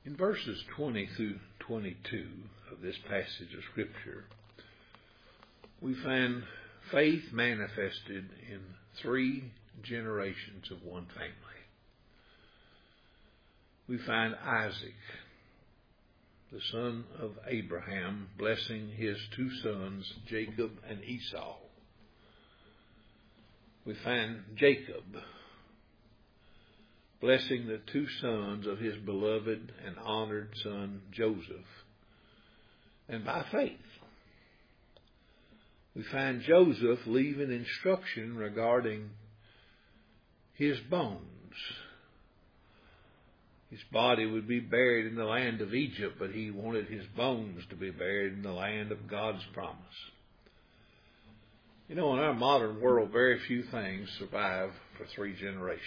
In verses 20 through 22 of this passage of Scripture, we find faith manifested in 3 generations of one family. We find Isaac, the son of Abraham, blessing his 2 sons, Jacob and Esau. We find Jacob blessing the 2 sons of his beloved and honored son Joseph, and by faith. We find Joseph leaving instruction regarding his bones. His body would be buried in the land of Egypt, but he wanted his bones to be buried in the land of God's promise. You know, in our modern world, very few things survive for 3 generations.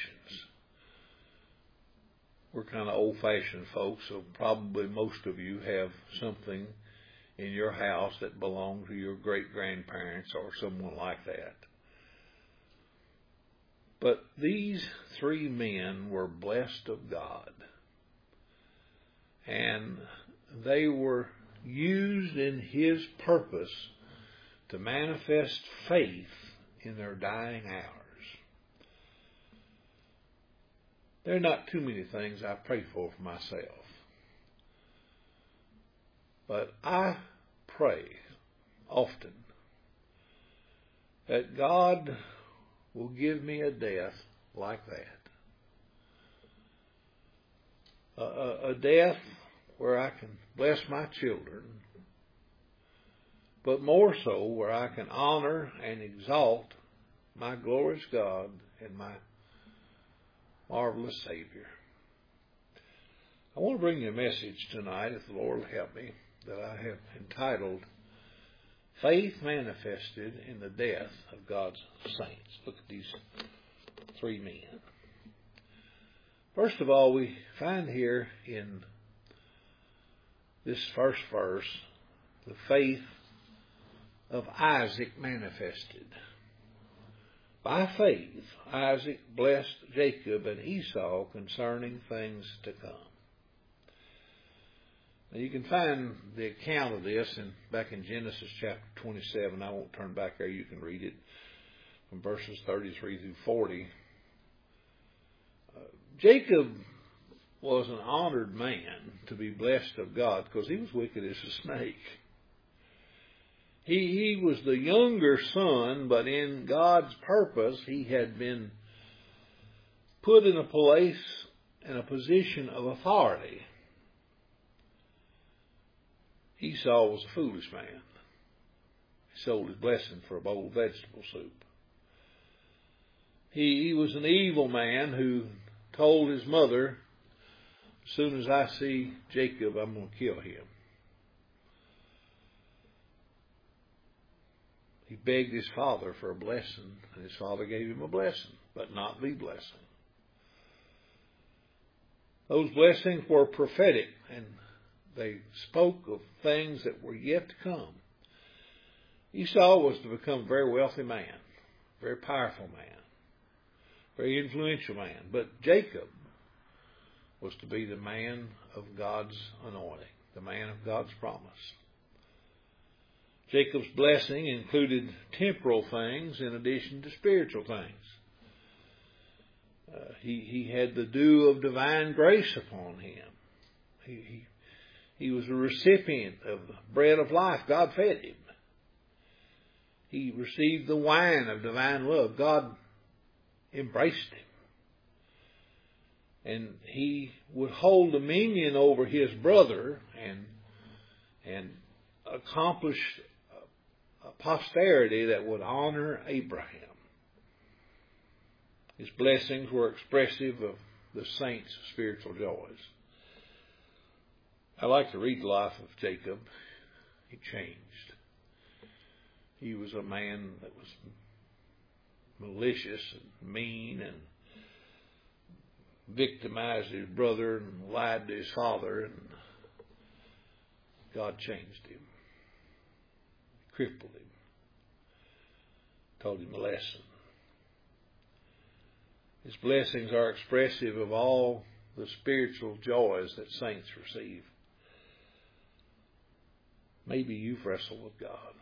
We're kind of old-fashioned folks, so probably most of you have something in your house that belonged to your great-grandparents or someone like that. But these 3 men were blessed of God, and they were used in His purpose to manifest faith in their dying hours. There are not too many things I pray for myself, but I pray often that God will give me a death like that. A death where I can bless my children, but more so where I can honor and exalt my glorious God and my marvelous Savior. I want to bring you a message tonight, if the Lord will help me, that I have entitled, Faith Manifested in the Death of God's Saints. Look at these 3 men. First of all, we find here in this first verse the faith of Isaac manifested. By faith, Isaac blessed Jacob and Esau concerning things to come. Now you can find the account of this back in Genesis chapter 27. I won't turn back there. You can read it from verses 33 through 40. Jacob was an honored man to be blessed of God because he was wicked as a snake. He was the younger son, but in God's purpose, he had been put in a place and a position of authority. Esau was a foolish man. He sold his blessing for a bowl of vegetable soup. He was an evil man who told his mother, as soon as I see Jacob, I'm going to kill him. He begged his father for a blessing, and his father gave him a blessing, but not the blessing. Those blessings were prophetic, and they spoke of things that were yet to come. Esau was to become a very wealthy man, very powerful man, very influential man. But Jacob was to be the man of God's anointing, the man of God's promise. Jacob's blessing included temporal things in addition to spiritual things. He had the dew of divine grace upon him. He was a recipient of the bread of life. God fed him. He received the wine of divine love. God embraced him. And he would hold dominion over his brother and accomplish a posterity that would honor Abraham. His blessings were expressive of the saints' spiritual joys. I like to read the life of Jacob. He changed. He was a man that was malicious and mean and victimized his brother and lied to his father, and God changed him, crippled him, taught him a lesson. His blessings are expressive of all the spiritual joys that saints receive. Maybe you've wrestled with God.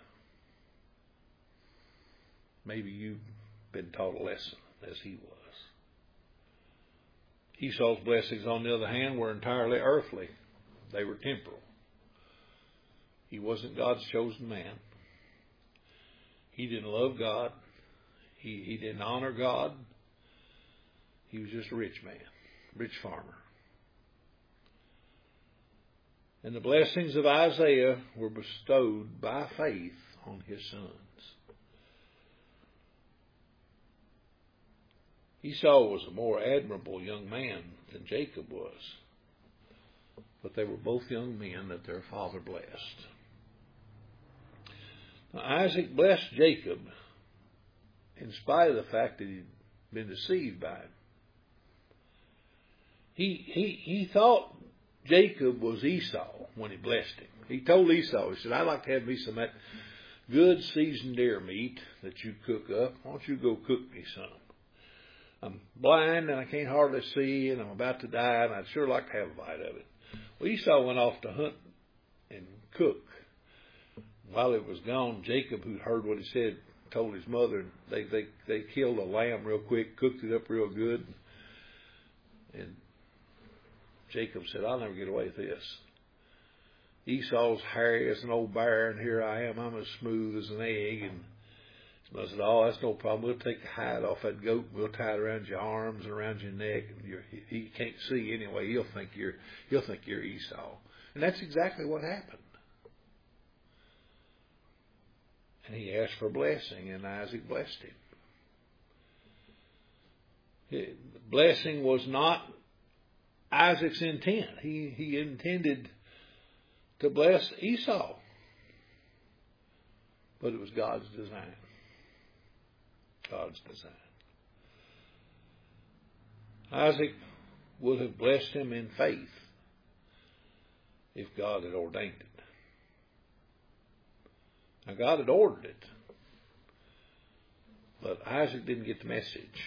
Maybe you've been taught a lesson as he was. Esau's blessings, on the other hand, were entirely earthly. They were temporal. He wasn't God's chosen man. He didn't love God. He didn't honor God. He was just a rich man, rich farmer. And the blessings of Isaiah were bestowed by faith on his sons. Esau was a more admirable young man than Jacob was, but they were both young men that their father blessed. Now, Isaac blessed Jacob in spite of the fact that he'd been deceived by him. He thought Jacob was Esau when he blessed him. He told Esau, he said, "I'd like to have me some of that good seasoned deer meat that you cook up. Why don't you go cook me some? I'm blind and I can't hardly see and I'm about to die and I'd sure like to have a bite of it." Well, Esau went off to hunt and cook. While he was gone, Jacob, who heard what he said, told his mother, they killed a lamb real quick, cooked it up real good. And Jacob said, "I'll never get away with this. Esau's hairy as an old bear, and here I am. I'm as smooth as an egg." And I said, "Oh, that's no problem. We'll take the hide off that goat. And we'll tie it around your arms and around your neck. And he can't see anyway. He'll think you're Esau." And that's exactly what happened. And he asked for a blessing, and Isaac blessed him. Blessing was not Isaac's intent. He intended to bless Esau, but it was God's design. God's design. Isaac would have blessed him in faith if God had ordained it. Now, God had ordered it, but Isaac didn't get the message.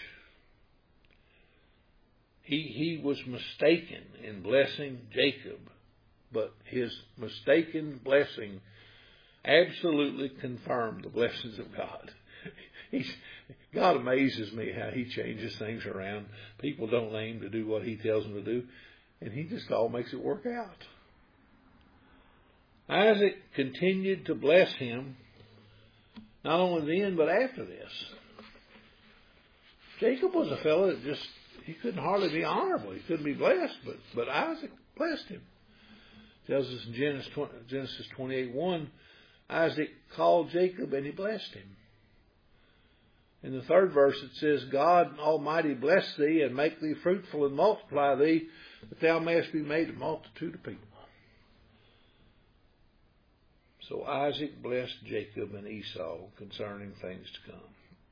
He was mistaken in blessing Jacob, but his mistaken blessing absolutely confirmed the blessings of God. God amazes me how he changes things around. People don't aim to do what he tells them to do, and he just all makes it work out. Isaac continued to bless him, not only then, but after this. Jacob was a fellow that he couldn't hardly be honorable. He couldn't be blessed, but Isaac blessed him. It tells us in Genesis 28:1, Isaac called Jacob and he blessed him. In the third verse it says, "God Almighty bless thee and make thee fruitful and multiply thee, that thou mayest be made a multitude of people." So Isaac blessed Jacob and Esau concerning things to come.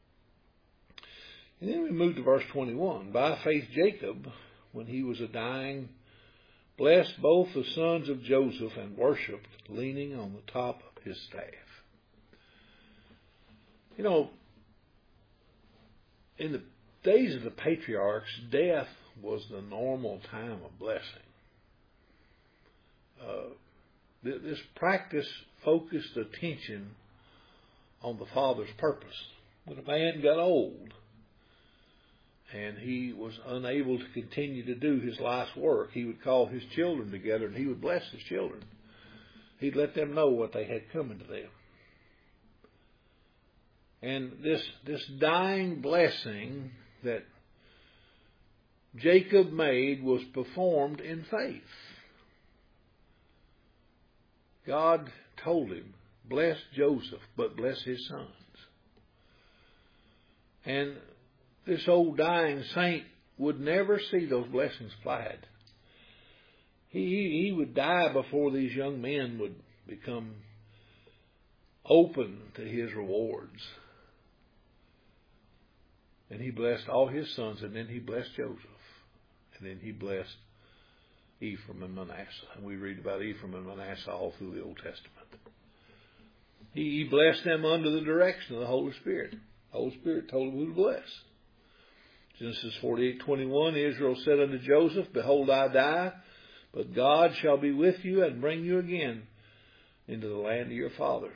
And then we move to verse 21. "By faith Jacob, when he was a-dying, blessed both the sons of Joseph and worshipped, leaning on the top of his staff." You know, in the days of the patriarchs, death was the normal time of blessing. This practice focused attention on the Father's purpose. When a man got old and he was unable to continue to do his life's work, he would call his children together and he would bless his children. He'd let them know what they had coming to them. And this dying blessing that Jacob made was performed in faith. God told him, "Bless Joseph, but bless his sons." And this old dying saint would never see those blessings applied. He would die before these young men would become open to his rewards. And he blessed all his sons, and then he blessed Joseph. And then he blessed Ephraim and Manasseh. And we read about Ephraim and Manasseh all through the Old Testament. He blessed them under the direction of the Holy Spirit. The Holy Spirit told him who to bless. Genesis 48:21, Israel said unto Joseph, Behold, I die, but God shall be with you and bring you again into the land of your fathers.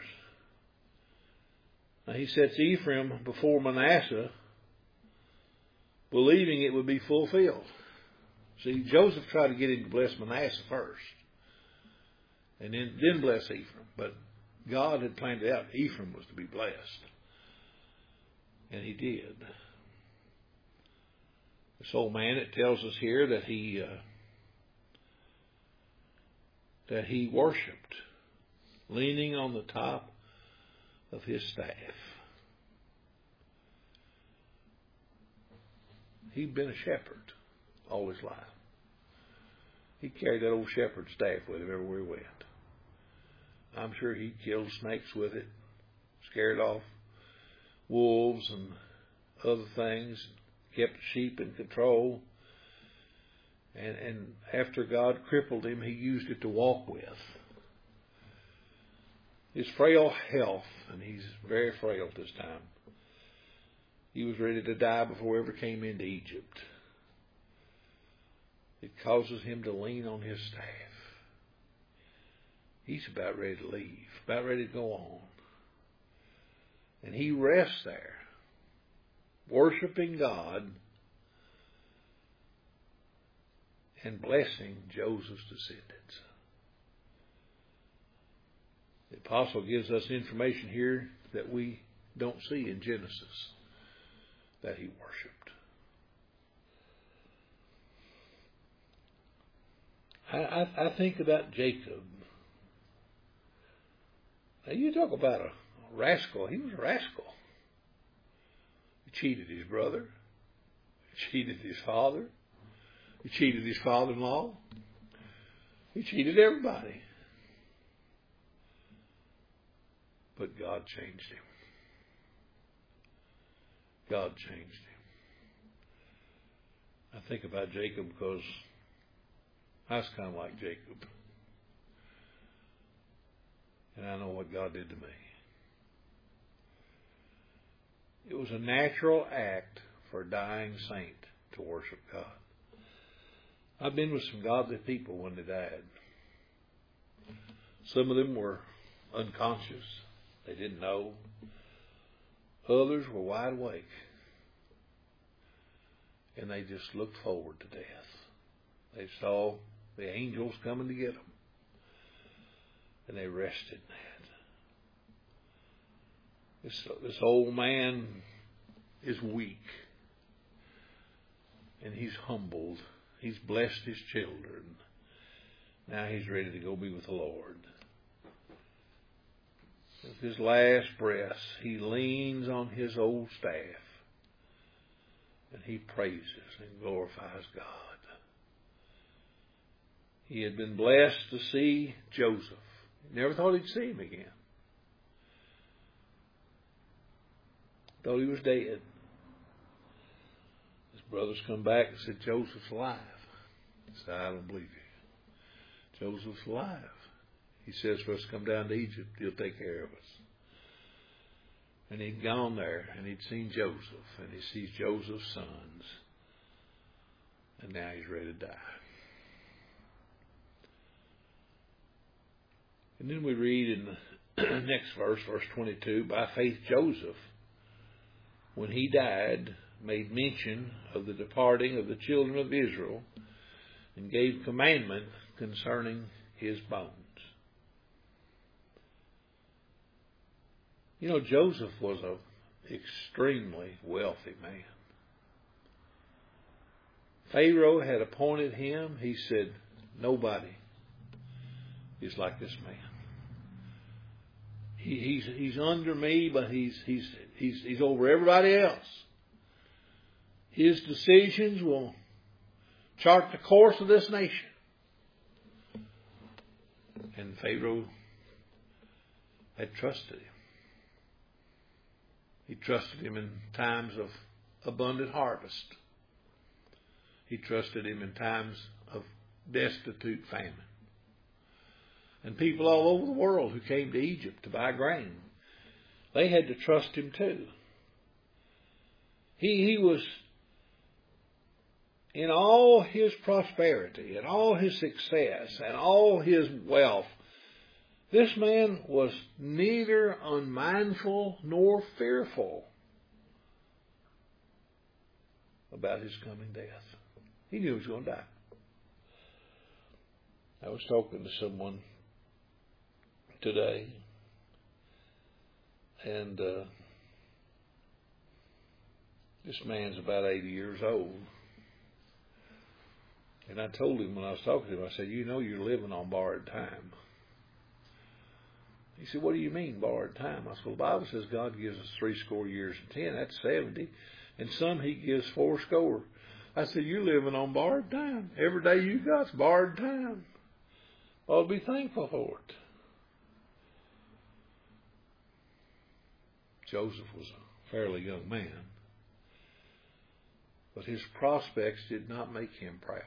Now he sets Ephraim before Manasseh, believing it would be fulfilled. See, Joseph tried to get him to bless Manasseh first, and then bless Ephraim. But God had planned it out. Ephraim was to be blessed. And he did. This old man, it tells us here that he worshipped, leaning on the top of his staff. He'd been a shepherd all his life. He carried that old shepherd's staff with him everywhere he went. I'm sure he killed snakes with it, scared off wolves and other things, kept sheep in control. And after God crippled him, he used it to walk with. His frail health, and he's very frail at this time, he was ready to die before he ever came into Egypt. It causes him to lean on his staff. He's about ready to leave, about ready to go on. And he rests there, worshiping God and blessing Joseph's descendants. The apostle gives us information here that we don't see in Genesis, that he worshipped. I think about Jacob. Now you talk about a rascal. He was a rascal. He cheated his brother. He cheated his father. He cheated his father-in-law. He cheated everybody. But God changed him. God changed him. I think about Jacob because I was kind of like Jacob. And I know what God did to me. It was a natural act for a dying saint to worship God. I've been with some godly people when they died. Some of them were unconscious. They didn't know. Others were wide awake. And they just looked forward to death. They saw the angels coming to get them. And they rested in that. This old man is weak. And he's humbled. He's blessed his children. Now he's ready to go be with the Lord. With his last breath, he leans on his old staff. And he praises and glorifies God. He had been blessed to see Joseph. He never thought he'd see him again. Thought he was dead. His brothers come back and said, Joseph's alive. He said, I don't believe you. Joseph's alive. He says for us to come down to Egypt, he'll take care of us. And he'd gone there and he'd seen Joseph, and he sees Joseph's sons. And now he's ready to die. And then we read in the next verse, verse 22, by faith Joseph, when he died, made mention of the departing of the children of Israel and gave commandment concerning his bones. You know, Joseph was an extremely wealthy man. Pharaoh had appointed him. He said, nobody is like this man. He's under me, but he's over everybody else. His decisions will chart the course of this nation. And Pharaoh had trusted him. He trusted him in times of abundant harvest. He trusted him in times of destitute famine. And people all over the world who came to Egypt to buy grain, they had to trust him too. He was in all his prosperity and all his success and all his wealth, this man was neither unmindful nor fearful about his coming death. He knew he was going to die. I was talking to someone today, and this man's about 80 years old. And I told him when I was talking to him, I said, you know you're living on borrowed time. He said, what do you mean borrowed time? I said, well, the Bible says God gives us 70 years. That's 70. And some he gives 80. I said, you're living on borrowed time. Every day you got's borrowed time. Ought to be thankful for it. Joseph was a fairly young man, but his prospects did not make him proud.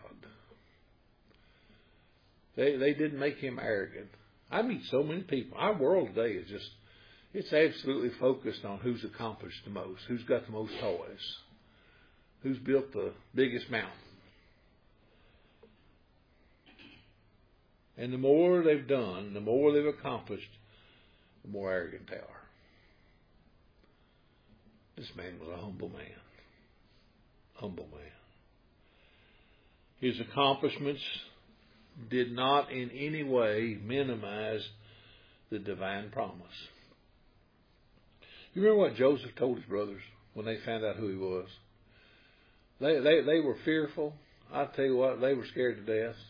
They didn't make him arrogant. I meet so many people. Our world today is just, it's absolutely focused on who's accomplished the most, who's got the most toys, who's built the biggest mountain. And the more they've done, the more they've accomplished, the more arrogant they are. This man was a humble man. Humble man. His accomplishments did not in any way minimize the divine promise. You remember what Joseph told his brothers when they found out who he was? They were fearful. I tell you what, they were scared to death.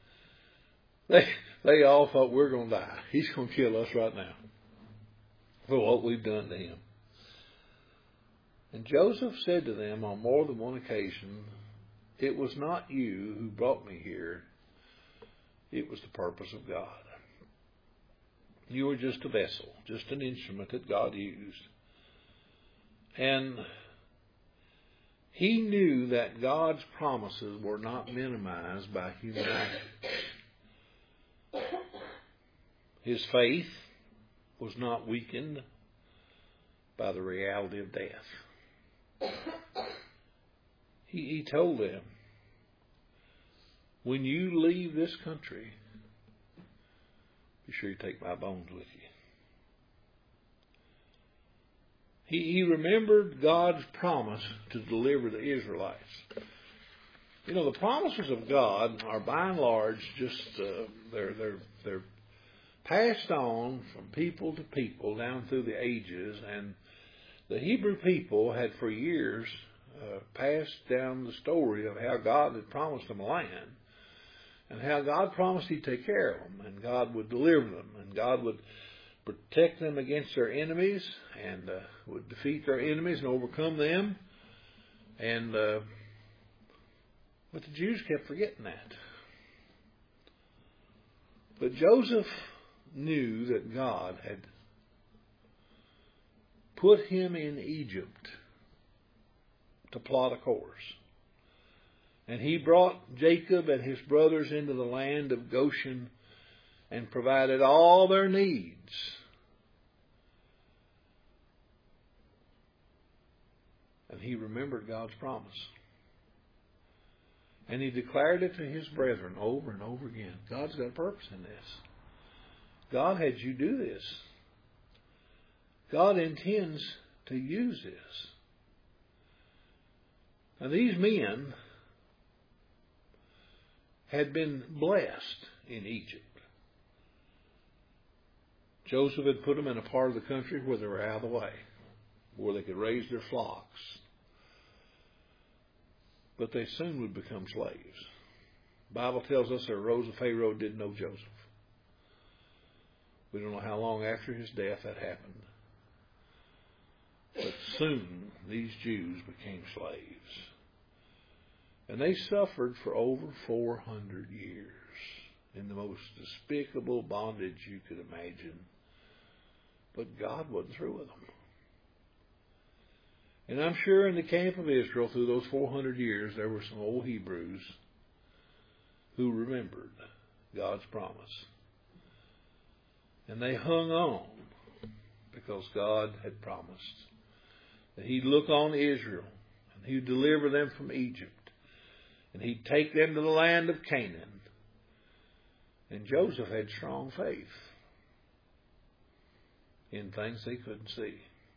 They all thought, we're going to die. He's going to kill us right now for what we've done to him. And Joseph said to them on more than one occasion, it was not you who brought me here. It was the purpose of God. You were just a vessel, just an instrument that God used. And he knew that God's promises were not minimized by human action. His faith was not weakened by the reality of death. He told them, when you leave this country, be sure you take my bones with you. He remembered God's promise to deliver the Israelites. You know, the promises of God are by and large just, they're passed on from people to people down through the ages, and the Hebrew people had for years passed down the story of how God had promised them a land, and how God promised He'd take care of them, and God would deliver them, and God would protect them against their enemies, and would defeat their enemies and overcome them. And but the Jews kept forgetting that. But Joseph knew that God had put him in Egypt to plot a course. And he brought Jacob and his brothers into the land of Goshen and provided all their needs. And he remembered God's promise. And he declared it to his brethren over and over again. God's got a purpose in this. God had you do this. God intends to use this. Now these men had been blessed in Egypt. Joseph had put them in a part of the country where they were out of the way, where they could raise their flocks. But they soon would become slaves. The Bible tells us that arose of Pharaoh didn't know Joseph. We don't know how long after his death that happened. But soon these Jews became slaves. And they suffered for over 400 years in the most despicable bondage you could imagine. But God wasn't through with them. And I'm sure in the camp of Israel through those 400 years there were some old Hebrews who remembered God's promise. And they hung on because God had promised that He'd look on Israel and He'd deliver them from Egypt. And he'd take them to the land of Canaan. And Joseph had strong faith in things they couldn't see.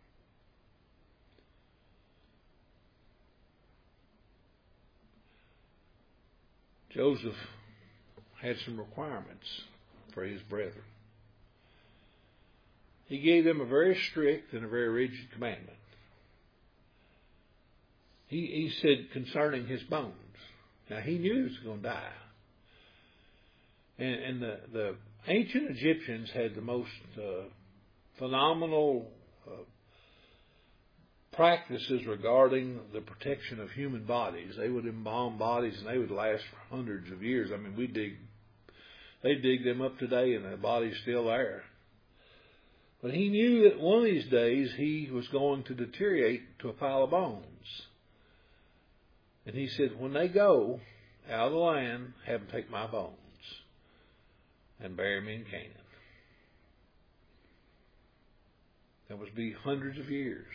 Joseph had some requirements for his brethren. He gave them a very strict and a very rigid commandment. He said concerning his bones. Now, he knew he was going to die. And the ancient Egyptians had the most phenomenal practices regarding the protection of human bodies. They would embalm bodies and they would last for hundreds of years. I mean, they dig them up today and the body's still there. But he knew that one of these days he was going to deteriorate to a pile of bones. And he said, when they go out of the land, have them take my bones and bury me in Canaan. That was be hundreds of years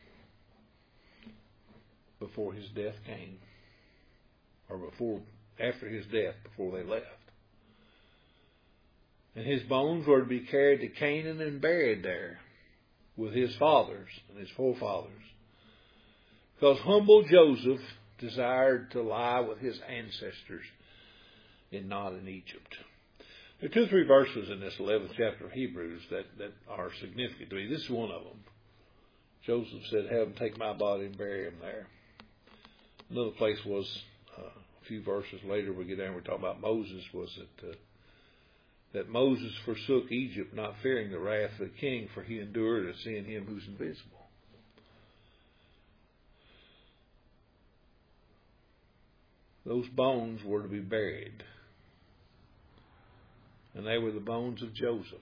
before his death came, or after his death, before they left. And his bones were to be carried to Canaan and buried there with his fathers and his forefathers. Because humble Joseph desired to lie with his ancestors and not in Egypt. There are 2 or 3 verses in this 11th chapter of Hebrews that are significant to me. This is one of them. Joseph said, have them take my body and bury him there. Another place was, a few verses later we get down, we talk about Moses, was that Moses forsook Egypt, not fearing the wrath of the king, for he endured at seeing him who's invisible. Those bones were to be buried. And they were the bones of Joseph.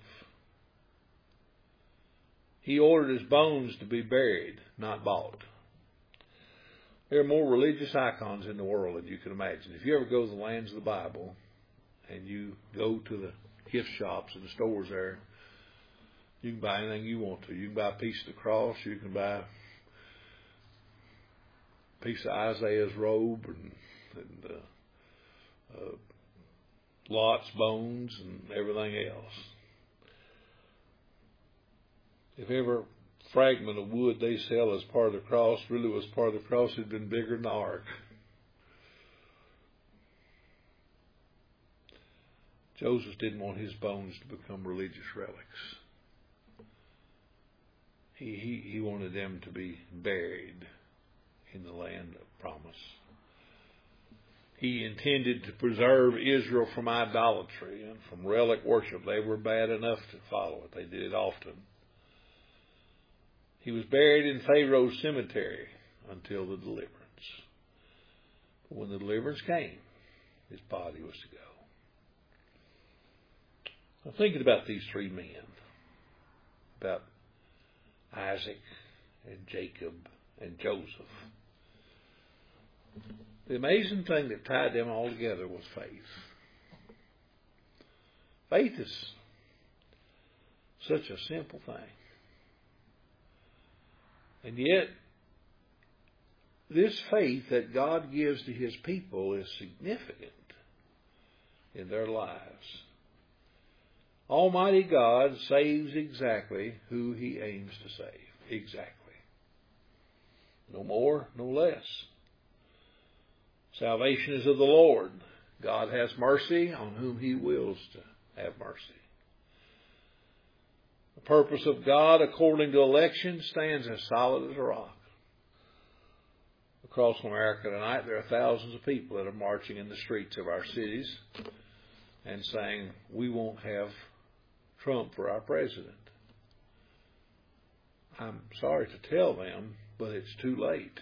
He ordered his bones to be buried, not bought. There are more religious icons in the world than you can imagine. If you ever go to the lands of the Bible and you go to the gift shops and the stores there, you can buy anything you want to. You can buy a piece of the cross. You can buy a piece of Isaiah's robe and Lot's bones and everything else. If ever fragment of wood they sell as part of the cross really was part of the cross, it had been bigger than the ark. Joseph didn't want his bones to become religious relics. He wanted them to be buried in the land of promise. He intended to preserve Israel from idolatry and from relic worship. They were bad enough to follow it. They did it often. He was buried in Pharaoh's cemetery until the deliverance. But when the deliverance came, his body was to go. I'm thinking about these 3 men, about Isaac and Jacob and Joseph. The amazing thing that tied them all together was faith. Faith is such a simple thing. And yet, this faith that God gives to His people is significant in their lives. Almighty God saves exactly who He aims to save. Exactly. No more, no less. Salvation is of the Lord. God has mercy on whom He wills to have mercy. The purpose of God, according to election, stands as solid as a rock. Across America tonight, there are thousands of people that are marching in the streets of our cities and saying, we won't have Trump for our president. I'm sorry to tell them, but it's too late.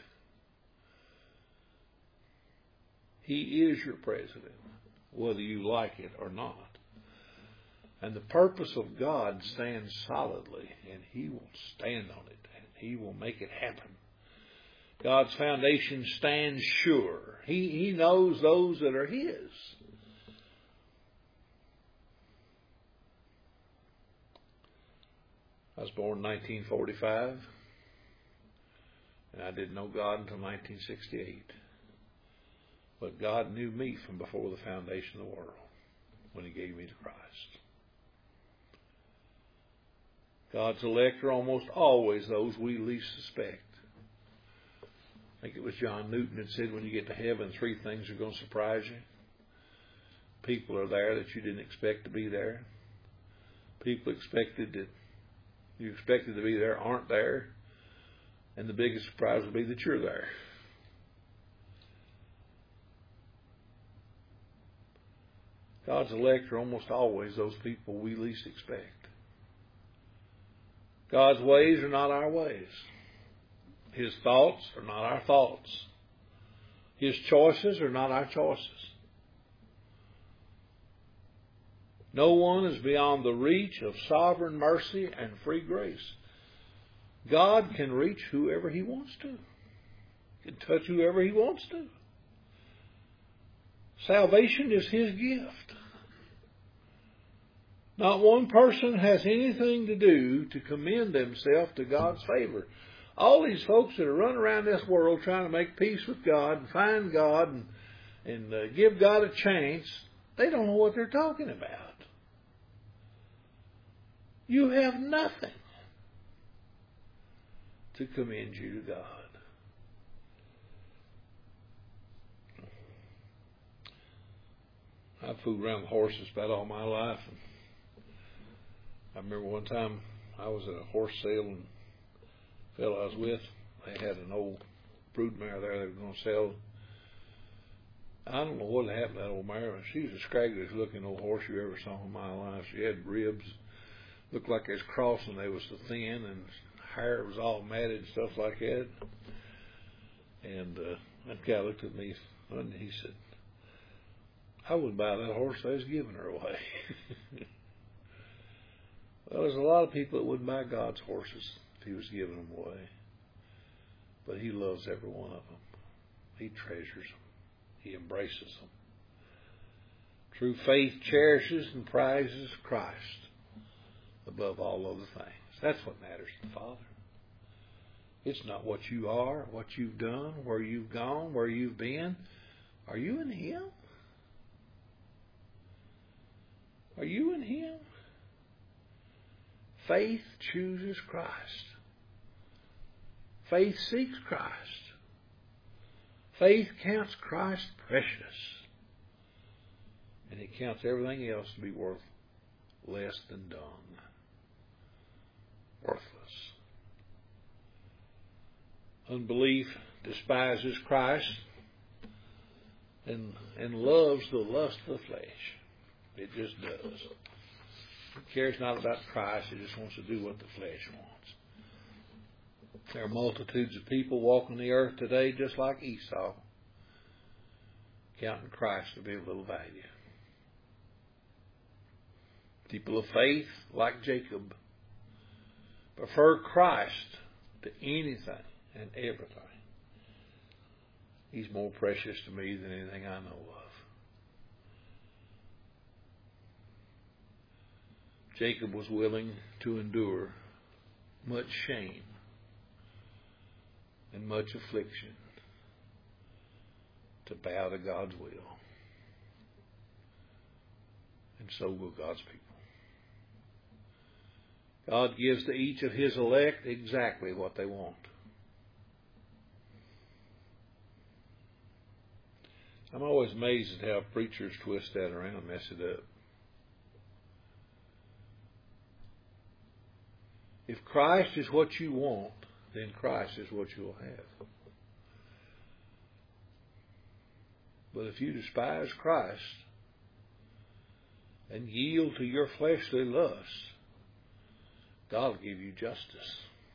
He is your president, whether you like it or not. And the purpose of God stands solidly, and He will stand on it, and He will make it happen. God's foundation stands sure. He knows those that are His. I was born in 1945, and I didn't know God until 1968. But God knew me from before the foundation of the world when He gave me to Christ. God's elect are almost always those we least suspect. I think it was John Newton that said when you get to heaven, 3 things are going to surprise you. People are there that you didn't expect to be there. People you expected to be there aren't there. And the biggest surprise will be that you're there. God's elect are almost always those people we least expect. God's ways are not our ways. His thoughts are not our thoughts. His choices are not our choices. No one is beyond the reach of sovereign mercy and free grace. God can reach whoever He wants to. He can touch whoever He wants to. Salvation is His gift. Not one person has anything to do to commend themselves to God's favor. All these folks that are running around this world trying to make peace with God and find God and give God a chance, they don't know what they're talking about. You have nothing to commend you to God. I've fooled around with horses about all my life. And I remember one time I was at a horse sale, and the fellow I was with, they had an old broodmare there they were going to sell. I don't know what happened to that old mare. She was the scraggiest looking old horse you ever saw in my life. She had ribs, looked like they was crossing. They was so thin, and hair was all matted and stuff like that. And that guy looked at me and he said, I wouldn't buy that horse. They was giving her away. Well, there's a lot of people that wouldn't buy God's horses if He was giving them away. But He loves every one of them. He treasures them. He embraces them. True faith cherishes and prizes Christ above all other things. That's what matters to the Father. It's not what you are, what you've done, where you've gone, where you've been. Are you in Him? Are you in Him? Faith chooses Christ. Faith seeks Christ. Faith counts Christ precious. And it counts everything else to be worth less than dung. Worthless. Unbelief despises Christ and loves the lust of the flesh. It just does. It cares not about Christ. It just wants to do what the flesh wants. There are multitudes of people walking the earth today just like Esau, counting Christ to be of little value. People of faith, like Jacob, prefer Christ to anything and everything. He's more precious to me than anything I know of. Jacob was willing to endure much shame and much affliction to bow to God's will. And so will God's people. God gives to each of His elect exactly what they want. I'm always amazed at how preachers twist that around and mess it up. If Christ is what you want, then Christ is what you'll have. But if you despise Christ and yield to your fleshly lusts, God will give you justice.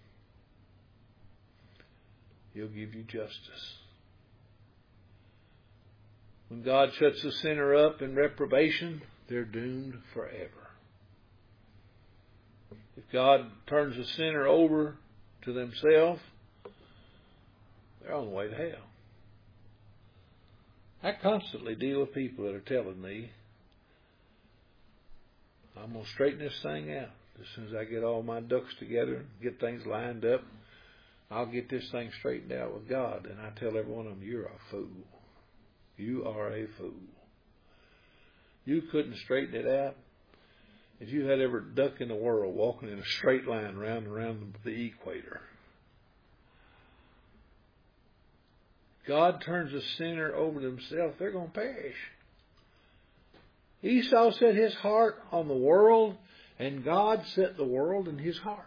He'll give you justice. When God shuts a sinner up in reprobation, they're doomed forever. If God turns a sinner over to themselves, they're on the way to hell. I constantly deal with people that are telling me, I'm going to straighten this thing out. As soon as I get all my ducks together and get things lined up, I'll get this thing straightened out with God. And I tell every one of them, you're a fool. You are a fool. You couldn't straighten it out. If you had ever duck in the world walking in a straight line round and round the equator. God turns a sinner over to himself, they're going to perish. Esau set his heart on the world, and God set the world in his heart.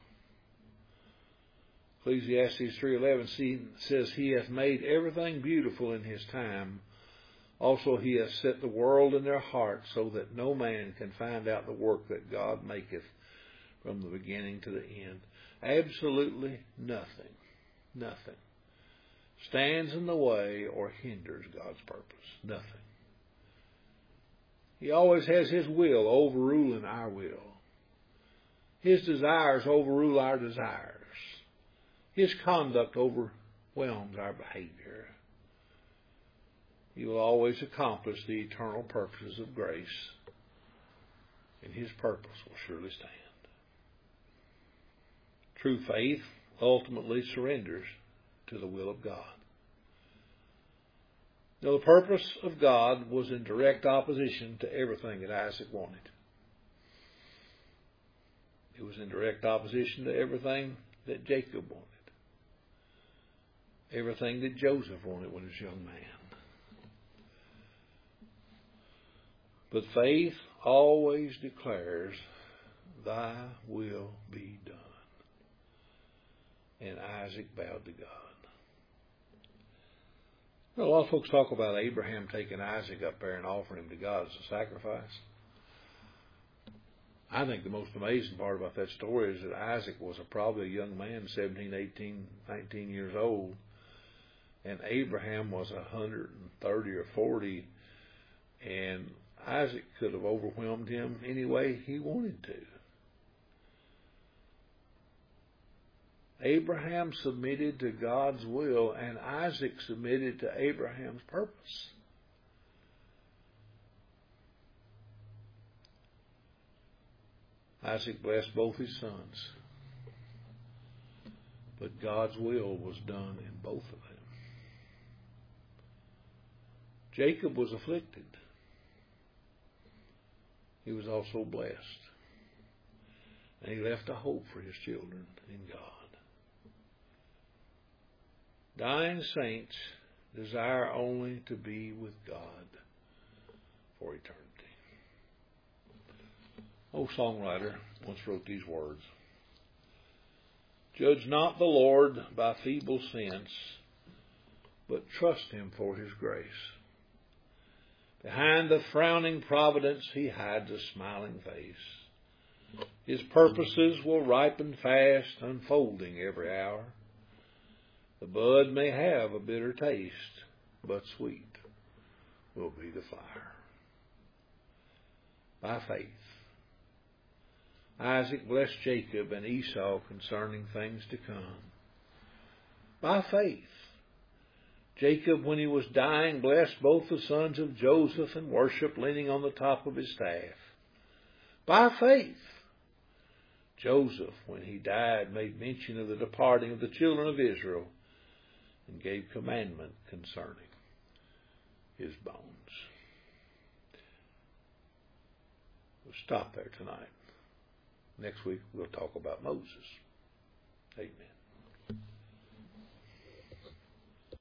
Ecclesiastes 3:11 says, He hath made everything beautiful in His time. Also He hath set the world in their heart, so that no man can find out the work that God maketh from the beginning to the end. Absolutely nothing stands in the way or hinders God's purpose. Nothing. He always has His will overruling our will. His desires overrule our desires. His conduct overwhelms our behavior. He will always accomplish the eternal purposes of grace, and His purpose will surely stand. True faith ultimately surrenders to the will of God. Now, the purpose of God was in direct opposition to everything that Isaac wanted. It was in direct opposition to everything that Jacob wanted. Everything that Joseph wanted when he was a young man. But faith always declares, Thy will be done. And Isaac bowed to God. A lot of folks talk about Abraham taking Isaac up there and offering him to God as a sacrifice. I think the most amazing part about that story is that Isaac was probably a young man, 17, 18, 19 years old, and Abraham was 130 or 40, and Isaac could have overwhelmed him any way he wanted to. Abraham submitted to God's will, and Isaac submitted to Abraham's purpose. Isaac blessed both his sons, but God's will was done in both of them. Jacob was afflicted. He was also blessed. And he left a hope for his children in God. Dying saints desire only to be with God for eternity. Old songwriter once wrote these words. Judge not the Lord by feeble sense, but trust Him for His grace. Behind the frowning providence He hides a smiling face. His purposes will ripen fast, unfolding every hour. The bud may have a bitter taste, but sweet will be the fire. By faith, Isaac blessed Jacob and Esau concerning things to come. By faith, Jacob, when he was dying, blessed both the sons of Joseph and worshiped leaning on the top of his staff. By faith, Joseph, when he died, made mention of the departing of the children of Israel and gave commandment concerning his bones. We'll stop there tonight. Next week we'll talk about Moses. Amen.